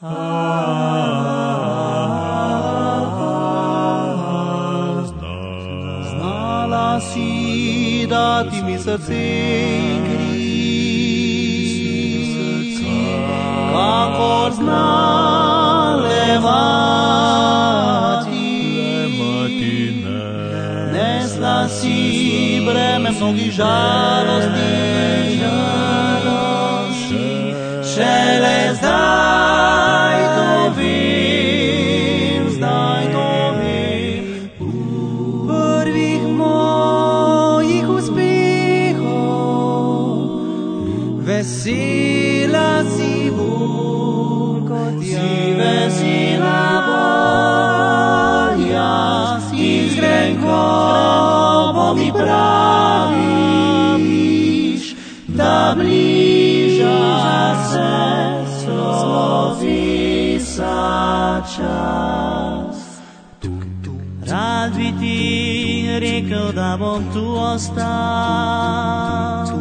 Znala si dati mi srce in kri, kakor zna levati, nesla si breme mnogih žalosti, šele zdaj to vem, prvih mojih uspehov, vesela si bolj kot jaz. Si vesela bolj jaz, in z grenkovo mi praviš, da bliža se slovisa čas. Rad bi ti rekel, da bom tu ostal,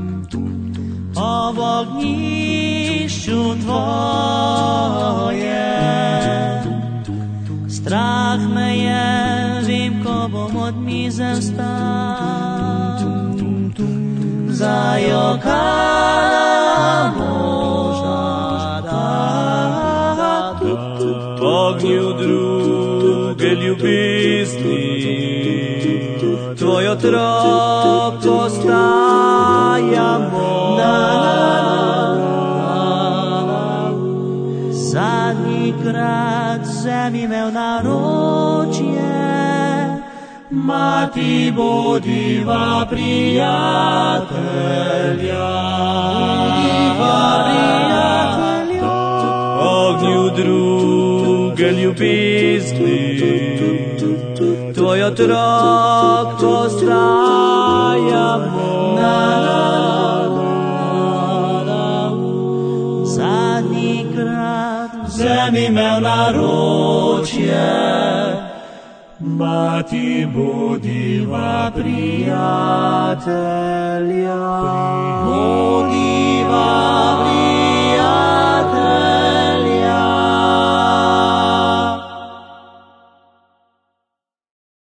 ob ognjišču tvoje. Strah me je, vem, ko bom od mize vstal, zajokala možna da ognju druge ljubezni, tvoj otrok postajamo. Zadnjikrat sem imel naročje, mati bodiva prijatelja. Ognju druge ljubezni, tvoj otrok postajamo. Zadnjikrat sem imel naročje, mati bodiva prijatelja.